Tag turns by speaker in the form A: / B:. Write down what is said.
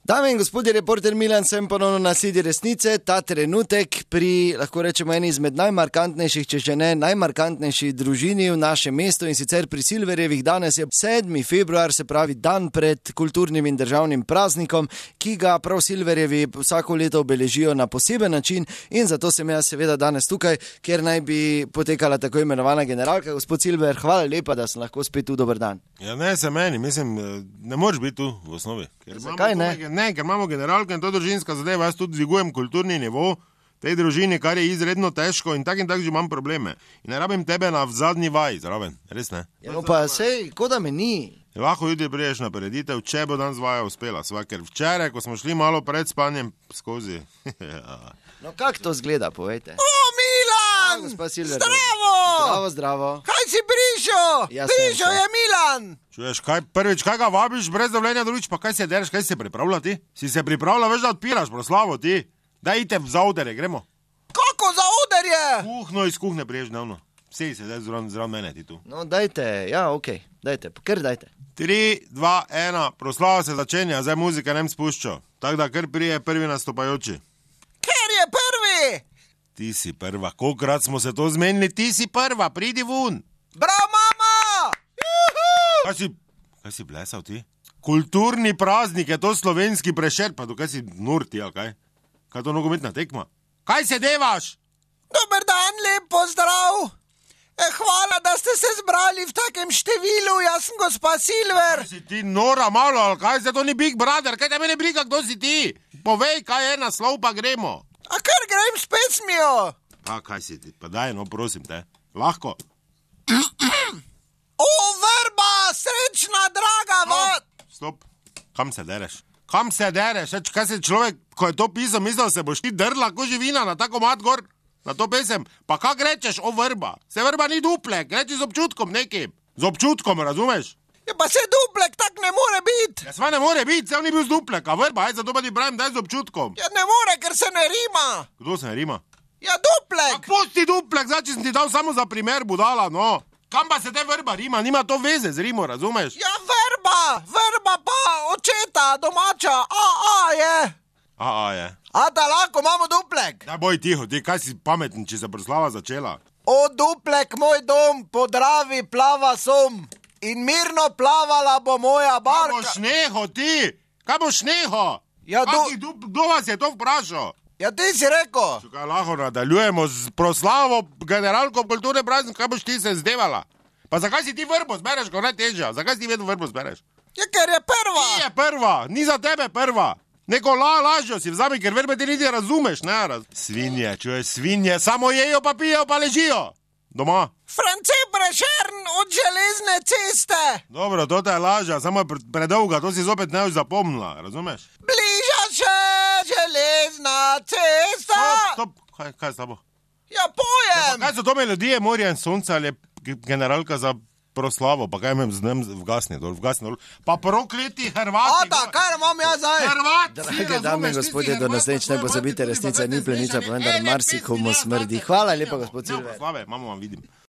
A: Dame in gospodje, reporter Milan, sem ponovno na sledi resnice. Ta trenutek pri, lahko rečemo, eni izmed najmarkantnejših, če že ne najmarkantnejši družini v našem mestu in sicer pri Silverjevih. Danes je 7. februar, se pravi dan pred kulturnim in državnim praznikom, ki ga prav Silverjevi vsako leto obeležijo na poseben način in zato sem jaz seveda danes tukaj, ker naj bi potekala tako imenovana generalka. Gospod Silver, hvala lepa, da sem lahko spet tu. Dober dan.
B: Ja, ne se meni, mislim, ne moreš biti tu v osnovi.
A: Zakaj ne?
B: Ne, ker imamo generalko in to družinska zadeva, jaz tudi dvigujem kulturni nivo tej družini, kar je izredno težko in tak že imam probleme. In ne rabim tebe na zadnji vaj, zraven, res ne.
A: Ja, no pa sej, kot da me ni.
B: Lahko jutri priješ na prireditev, če bo danes vaja uspela, ker včeraj, ko smo šli malo pred spanjem skozi.
A: No, kako to zgleda, povejte.
C: O, Milan! Zdravo!
A: Zdravo.
C: Kaj si prišel? Prišel je Milan!
B: Čuješ, prvič, kaj ga vabiš brez dovoljenja, drugič, pa kaj se dereš, kaj si se pripravljal ti? Si se pripravljal, veš, da odpiraš proslavo ti? Daj ite za odere, gremo.
C: Kako za oderje?
B: Kuhno iz kuhne priješ dnevno. Vsi se zdaj zraven mene ti tu.
A: No, dajte, ja, okej, dajte, kar dajte.
B: 3, 2, 1, proslava se začenja, zdaj muzika nem spušča. Tako da kar prije prvi nastopajoči.
C: Ker je prvi?
B: Ti si prva, kolikrat smo se to zmenili, ti si prva, pridi vun.
C: Bravo, mama!
B: Kaj si blesal ti? Kulturni praznik je to slovenski Prešer, pa dokaj si nur ti, ali kaj? Kaj to nogometna tekma? Kaj se devaš?
C: Dober dan, lep pozdrav! Hvala, da ste se zbrali v takem številu, jaz sem gospa Silver.
B: Si ti nora malo, ali kaj se to ni Big Brother, kaj te mene briga, kdo si ti? Povej, kaj je naslov, pa gremo.
C: A kar grem s pesmijo?
B: Pa kaj si ti, pa daj, no prosim te, lahko.
C: O, vrba, srečna, draga,
B: Stop, kam se dereš? Kam se dereš? Kaj se človek, ko je to pisal, mislil, se boš ti drla, ko živina na tako mat gor, na to pesem. Pa kak rečeš, o vrba? Se vrba ni duplek, reči z občutkom nekim. Z občutkom, razumeš?
C: Ja, pa se duplek tak ne more biti.
B: Ja, sva ne more biti, se on ni bil z duplek, a vrba, aj zato pa ti pravim, daj z občutkom.
C: Ja, ne more, ker se ne rima.
B: Kdo se ne rima?
C: Ja, duplek.
B: Pusti duplek, zdaj, če sem ti dal samo za primer budala, no. Kam pa se te vrba rima, nima to veze z rimo, razumeš?
C: Ja, vrba pa očeta, domača, a je.
B: A je.
C: A da lahko imamo duplek.
B: Daj boj tiho, ti kaj si pameten, če se proslava začela?
C: O, duplek, moj dom, po Dravi plava som in mirno plavala bo moja barka.
B: Kaj boš neho ti? Kaj boš neho?
C: Ja,
B: kdo vas je to vprašal?
C: Ja, ti si rekel.
B: Čukaj, lahko nadaljujemo z proslavo generalko kulturne praznik, kaj boš ti se zdevala? Pa zakaj si ti vrbo zbereš, ko najtežja? Zakaj si ti vedno vrbo zbereš?
C: Ja, ker je prva.
B: Ti je prva, ni za tebe prva. Neko lažjo si vzami, ker verbe ti niti razumeš, ne? Svinje, čuješ, svinje, samo jejo pa pijejo pa ležijo. Doma.
C: France Prešern od železne ceste.
B: Dobro, to te je lažja, samo je predolga, to si zopet ne boš zapomnila, razumeš?
C: Bliža se železna cesta.
B: Stop, kaj je s tabo?
C: Ja, pojem.
B: Kaj so to melodije Morja in sonca ali je generalka za proslavo, pa kaj imam z dnem vgasni dol. Pa prokleti Hrvati.
C: A da, kaj imam jaz zdaj?
B: Hrvati.
A: Drage dame in gospodje, do naslednjič ne pozabite, resnica ni plenica, pa vendar marsikomu smrdi. Hvala lepa, gospod Silver.
B: Slave, mamo vam vidim.